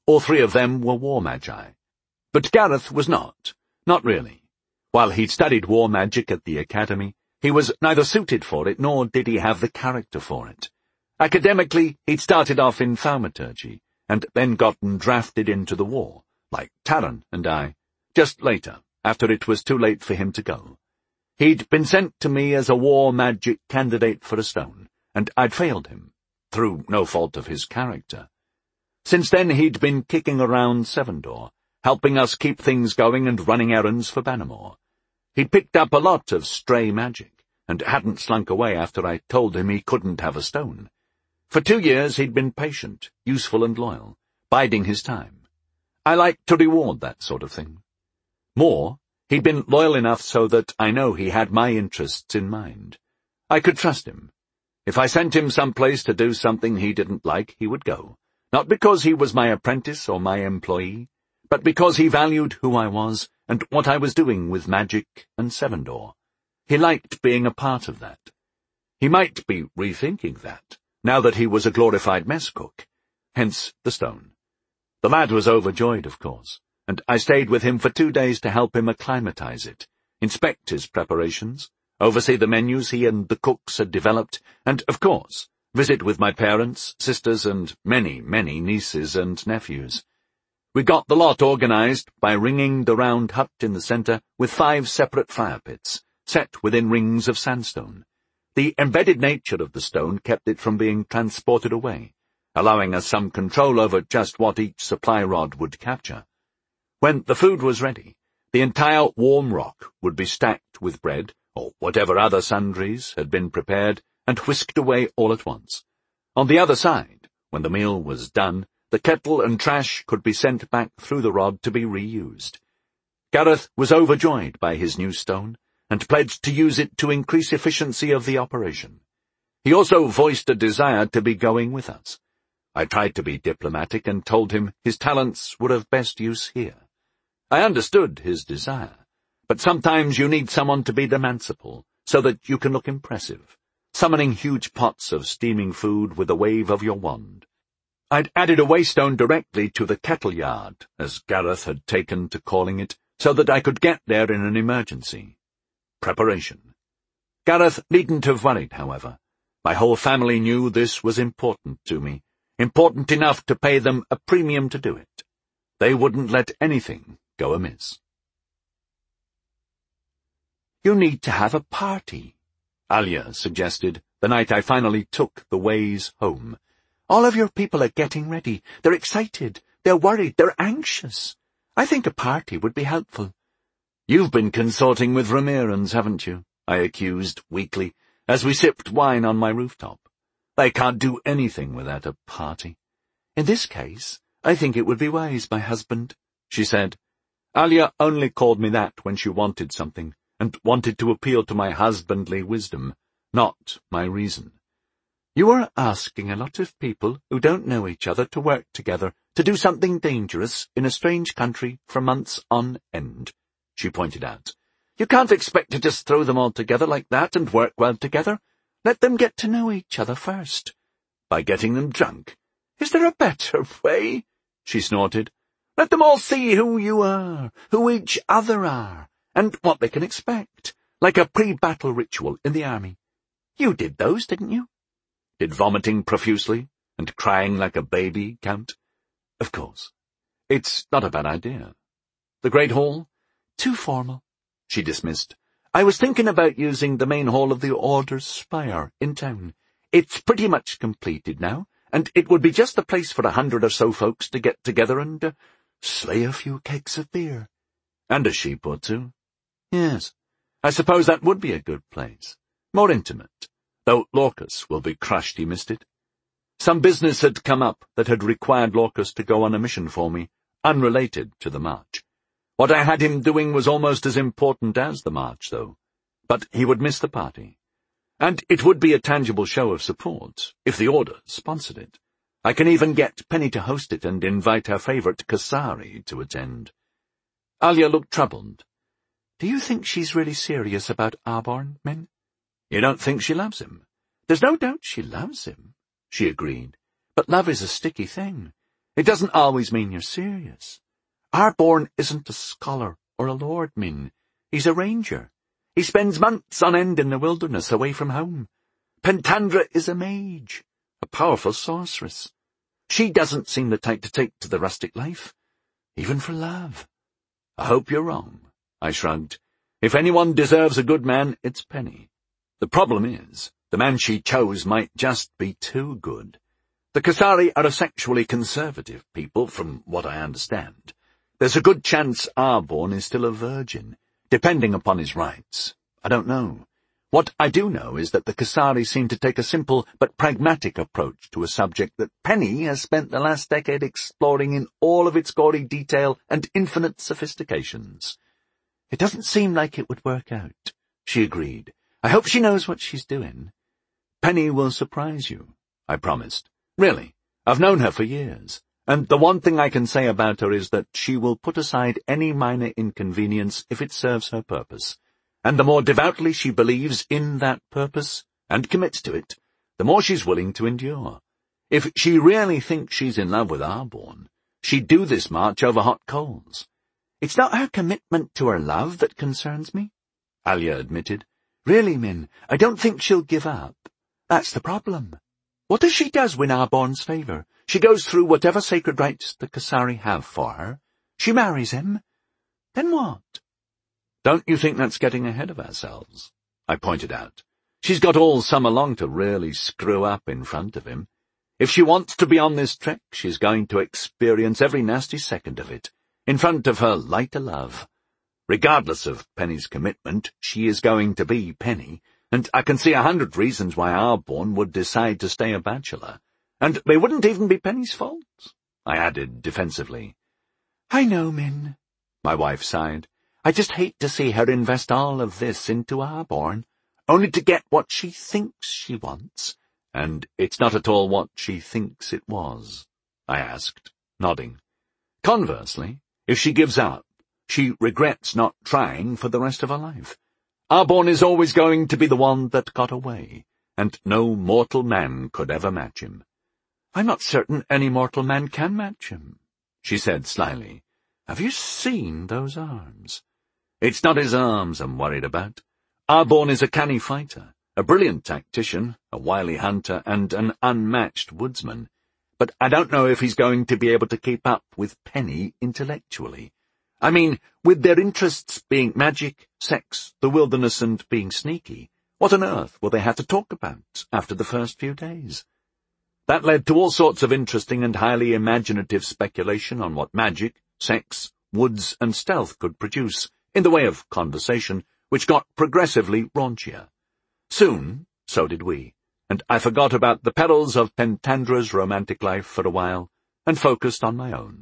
All three of them were war magi. But Gareth was not. Not really. While he'd studied war magic at the academy, he was neither suited for it nor did he have the character for it. Academically, he'd started off in thaumaturgy, and then gotten drafted into the war, like Taran and I, just later, after it was too late for him to go. He'd been sent to me as a war magic candidate for a stone, and I'd failed him, through no fault of his character. Since then he'd been kicking around Sevendor, helping us keep things going and running errands for Bannermore. He'd picked up a lot of stray magic, and hadn't slunk away after I told him he couldn't have a stone. For two years he'd been patient, useful and loyal, biding his time. I like to reward that sort of thing. More, he'd been loyal enough so that I know he had my interests in mind. I could trust him. If I sent him someplace to do something he didn't like, he would go, not because he was my apprentice or my employee, but because he valued who I was and what I was doing with magic and Sevendor. He liked being a part of that. He might be rethinking that, now that he was a glorified mess cook. Hence the stone. The lad was overjoyed, of course, and I stayed with him for two days to help him acclimatize it, inspect his preparations, oversee the menus he and the cooks had developed, and, of course, visit with my parents, sisters, and many, many nieces and nephews. We got the lot organized by ringing the round hut in the center with five separate fire pits, set within rings of sandstone. The embedded nature of the stone kept it from being transported away, allowing us some control over just what each supply rod would capture. When the food was ready, the entire warm rock would be stacked with bread, or whatever other sundries had been prepared, and whisked away all at once. On the other side, when the meal was done, the kettle and trash could be sent back through the rod to be reused. Gareth was overjoyed by his new stone, and pledged to use it to increase efficiency of the operation. He also voiced a desire to be going with us. I tried to be diplomatic and told him his talents were of best use here. I understood his desire, but sometimes you need someone to be the manciple, so that you can look impressive, summoning huge pots of steaming food with a wave of your wand. I'd added a waystone directly to the kettle yard, as Gareth had taken to calling it, so that I could get there in an emergency. Preparation. Gareth needn't have worried, however. My whole family knew this was important to me, important enough to pay them a premium to do it. They wouldn't let anything go amiss. You need to have a party, Alia suggested the night I finally took the ways home. All of your people are getting ready. They're excited. They're worried. They're anxious. I think a party would be helpful. You've been consorting with Ramirans, haven't you? I accused weakly, as we sipped wine on my rooftop. They can't do anything without a party. In this case, I think it would be wise, my husband, she said. Alia only called me that when she wanted something, and wanted to appeal to my husbandly wisdom, not my reason. You are asking a lot of people who don't know each other to work together, to do something dangerous in a strange country for months on end, she pointed out. You can't expect to just throw them all together like that and work well together. Let them get to know each other first, by getting them drunk. Is there a better way? She snorted. Let them all see who you are, who each other are, and what they can expect, like a pre-battle ritual in the army. You did those, didn't you? Did vomiting profusely and crying like a baby count? Of course. It's not a bad idea. The Great Hall? Too formal, she dismissed. I was thinking about using the main hall of the Order's Spire in town. It's pretty much completed now, and it would be just the place for a hundred or so folks to get together and uh, slay a few kegs of beer. And a sheep or two. Yes, I suppose that would be a good place. More intimate, though Lorcas will be crushed he missed it. Some business had come up that had required Lorcas to go on a mission for me, unrelated to the march. What I had him doing was almost as important as the march, though. But he would miss the party. And it would be a tangible show of support, if the Order sponsored it. I can even get Penny to host it and invite her favourite Kasari to attend. Alia looked troubled. Do you think she's really serious about Arborn, Min? You don't think she loves him? There's no doubt she loves him, she agreed. But love is a sticky thing. It doesn't always mean you're serious. Arbborn isn't a scholar or a lord, Min. He's a ranger. He spends months on end in the wilderness away from home. Pentandra is a mage, a powerful sorceress. She doesn't seem the type to take to the rustic life, even for love. I hope you're wrong, I shrugged. If anyone deserves a good man, it's Penny. The problem is, the man she chose might just be too good. The Kasari are a sexually conservative people, from what I understand. There's a good chance Arbborn is still a virgin, depending upon his rights. I don't know. What I do know is that the Kasari seem to take a simple but pragmatic approach to a subject that Penny has spent the last decade exploring in all of its gory detail and infinite sophistications. It doesn't seem like it would work out, she agreed. I hope she knows what she's doing. Penny will surprise you, I promised. Really, I've known her for years, and the one thing I can say about her is that she will put aside any minor inconvenience if it serves her purpose. And the more devoutly she believes in that purpose and commits to it, the more she's willing to endure. If she really thinks she's in love with Arbborn, she'd do this march over hot coals. It's not her commitment to her love that concerns me, Alia admitted. Really, Min, I don't think she'll give up. That's the problem. What if she does win Arbborn's favour? She goes through whatever sacred rites the Kasari have for her. She marries him. Then what? Don't you think that's getting ahead of ourselves? I pointed out. She's got all summer long to really screw up in front of him. If she wants to be on this trek, she's going to experience every nasty second of it, in front of her light o' love. Regardless of Penny's commitment, she is going to be Penny, and I can see a hundred reasons why Arbborn would decide to stay a bachelor. And they wouldn't even be Penny's fault, I added defensively. I know, Min, my wife sighed. I just hate to see her invest all of this into Arbborn, only to get what she thinks she wants. And it's not at all what she thinks it was, I asked, nodding. Conversely, if she gives up, she regrets not trying for the rest of her life. Arbborn is always going to be the one that got away, and no mortal man could ever match him. I'm not certain any mortal man can match him, she said slyly. Have you seen those arms? It's not his arms I'm worried about. Arbborn is a canny fighter, a brilliant tactician, a wily hunter, and an unmatched woodsman. But I don't know if he's going to be able to keep up with Penny intellectually. I mean, with their interests being magic, sex, the wilderness, and being sneaky, what on earth will they have to talk about after the first few days? That led to all sorts of interesting and highly imaginative speculation on what magic, sex, woods, and stealth could produce in the way of conversation, which got progressively raunchier. Soon, so did we, and I forgot about the perils of Pentandra's romantic life for a while, and focused on my own.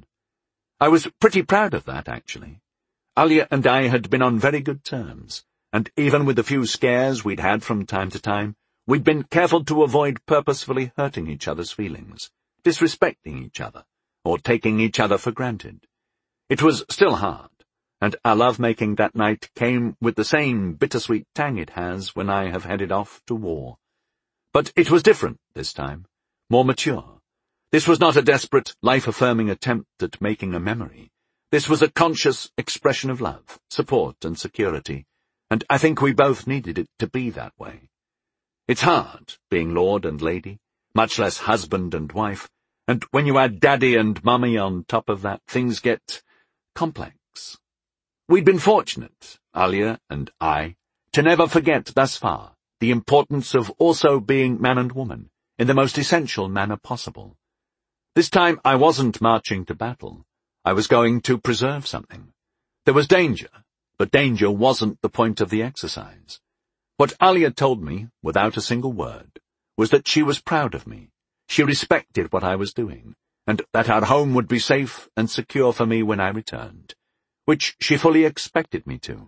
I was pretty proud of that, actually. Alia and I had been on very good terms, and even with the few scares we'd had from time to time, we'd been careful to avoid purposefully hurting each other's feelings, disrespecting each other, or taking each other for granted. It was still hard, and our love-making that night came with the same bittersweet tang it has when I have headed off to war. But it was different this time, more mature. This was not a desperate, life-affirming attempt at making a memory. This was a conscious expression of love, support, and security, and I think we both needed it to be that way. It's hard, being lord and lady, much less husband and wife, and when you add daddy and mummy on top of that, things get complex. We'd been fortunate, Alia and I, to never forget thus far the importance of also being man and woman, in the most essential manner possible. This time I wasn't marching to battle. I was going to preserve something. There was danger, but danger wasn't the point of the exercise. What Alia told me, without a single word, was that she was proud of me. She respected what I was doing, and that our home would be safe and secure for me when I returned, which she fully expected me to.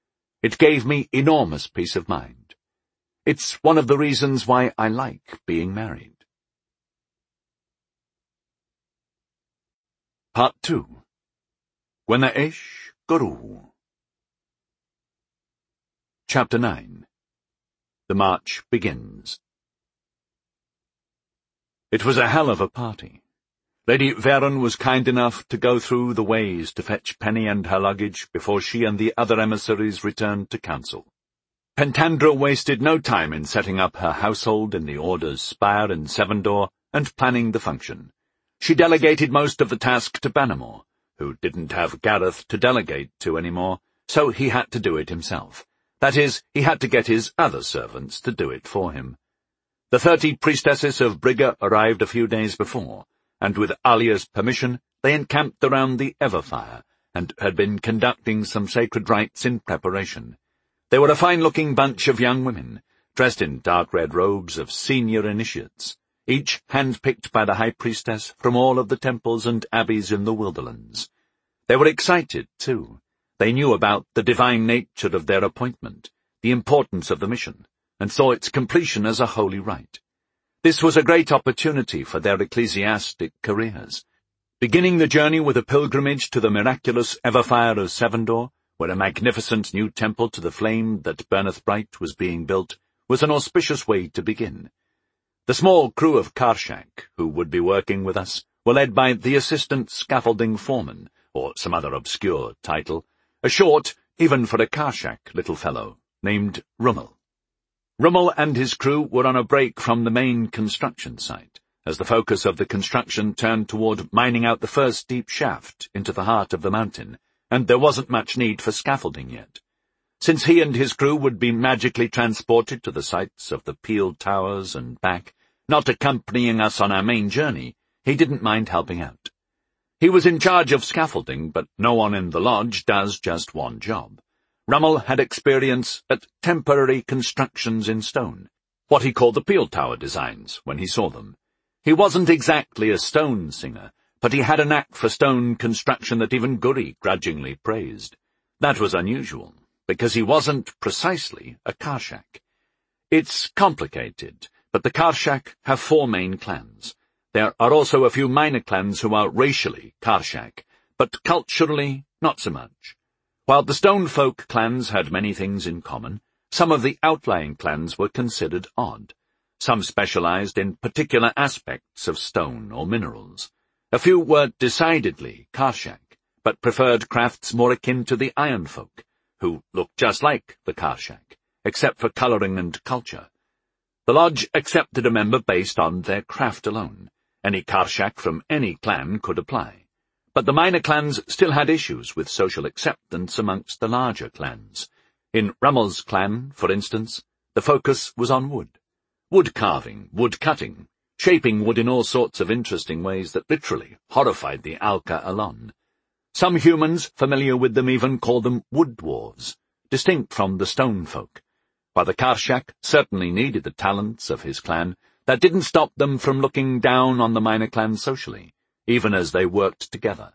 It gave me enormous peace of mind. It's one of the reasons why I like being married. Part two. Gwenaesh Guru. Chapter nine. The march begins. It was a hell of a party. Lady Varen was kind enough to go through the ways to fetch Penny and her luggage before she and the other emissaries returned to council. Pentandra wasted no time in setting up her household in the Order's spire in Sevendor and planning the function. She delegated most of the task to Bannermore, who didn't have Gareth to delegate to anymore, so he had to do it himself. That is, he had to get his other servants to do it for him. The thirty priestesses of Brigga arrived a few days before, and with Alia's permission they encamped around the Everfire, and had been conducting some sacred rites in preparation. They were a fine-looking bunch of young women, dressed in dark red robes of senior initiates, each hand-picked by the High Priestess from all of the temples and abbeys in the Wilderlands. They were excited, too. They knew about the divine nature of their appointment, the importance of the mission, and saw its completion as a holy rite. This was a great opportunity for their ecclesiastic careers. Beginning the journey with a pilgrimage to the miraculous Everfire of Sevendor, where a magnificent new temple to the flame that burneth bright was being built, was an auspicious way to begin. The small crew of Karshak, who would be working with us, were led by the assistant scaffolding foreman, or some other obscure title, a short, even for a Karshak, little fellow, named Rummel. Rummel and his crew were on a break from the main construction site, as the focus of the construction turned toward mining out the first deep shaft into the heart of the mountain, and there wasn't much need for scaffolding yet. Since he and his crew would be magically transported to the sites of the peeled towers and back, not accompanying us on our main journey, he didn't mind helping out. He was in charge of scaffolding, but no one in the lodge does just one job. Rummel had experience at temporary constructions in stone, what he called the peel tower designs when he saw them. He wasn't exactly a stone singer, but he had a knack for stone construction that even Guri grudgingly praised. That was unusual, because he wasn't precisely a Karshak. It's complicated, but the Karshak have four main clans. There are also a few minor clans who are racially Karshak, but culturally not so much. While the Stonefolk clans had many things in common, some of the outlying clans were considered odd. Some specialized in particular aspects of stone or minerals. A few were decidedly Karshak, but preferred crafts more akin to the Ironfolk, who looked just like the Karshak, except for coloring and culture. The lodge accepted a member based on their craft alone. Any Karshak from any clan could apply. But the minor clans still had issues with social acceptance amongst the larger clans. In Rummel's clan, for instance, the focus was on wood. Wood carving, wood cutting, shaping wood in all sorts of interesting ways that literally horrified the Alka Alon. Some humans familiar with them even called them wood dwarves, distinct from the stone folk. While the Karshak certainly needed the talents of his clan, that didn't stop them from looking down on the minor clans socially, even as they worked together.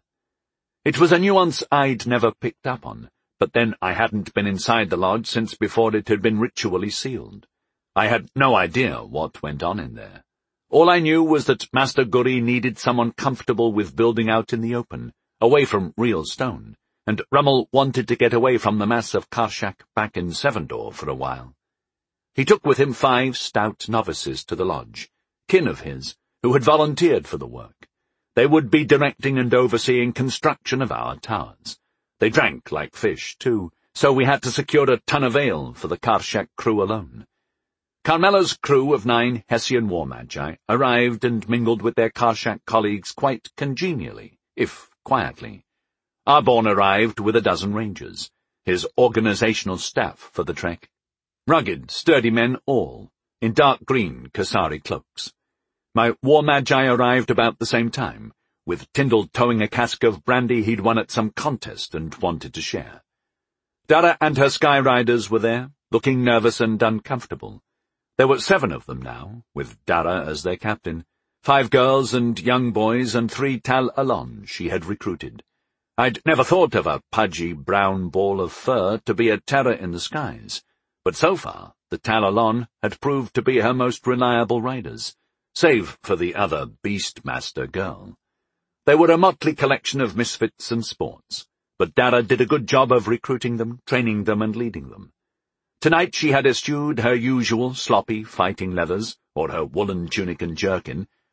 It was a nuance I'd never picked up on, but then I hadn't been inside the lodge since before it had been ritually sealed. I had no idea what went on in there. All I knew was that Master Guri needed someone comfortable with building out in the open, away from real stone, and Rummel wanted to get away from the mass of Karshak back in Sevendor for a while. He took with him five stout novices to the lodge, kin of his, who had volunteered for the work. They would be directing and overseeing construction of our towers. They drank like fish, too, so we had to secure a ton of ale for the Karshak crew alone. Carmela's crew of nine Hessian war magi arrived and mingled with their Karshak colleagues quite congenially, if quietly. Arborn arrived with a dozen rangers, his organizational staff for the trek. Rugged, sturdy men all, in dark green Kasari cloaks. My war magi arrived about the same time, with Tyndall towing a cask of brandy he'd won at some contest and wanted to share. Dara and her sky riders were there, looking nervous and uncomfortable. There were seven of them now, with Dara as their captain, five girls and young boys and three Tal Alon she had recruited. I'd never thought of a pudgy brown ball of fur to be a terror in the skies, but so far the Tal Alon had proved to be her most reliable riders, save for the other Beastmaster girl. They were a motley collection of misfits and sports, but Dara did a good job of recruiting them, training them, and leading them. Tonight she had eschewed her usual sloppy fighting leathers, or her woolen tunic and jerkin,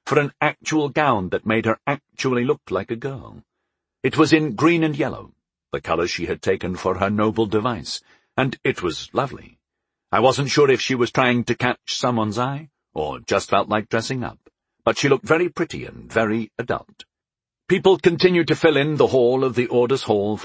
for an actual gown that made her actually look like a girl. It was in green and yellow, the colours she had taken for her noble device, and it was lovely. I wasn't sure if she was trying to catch someone's eye, or just felt like dressing up, but she looked very pretty and very adult. People continued to fill in the hall of the Orders Hall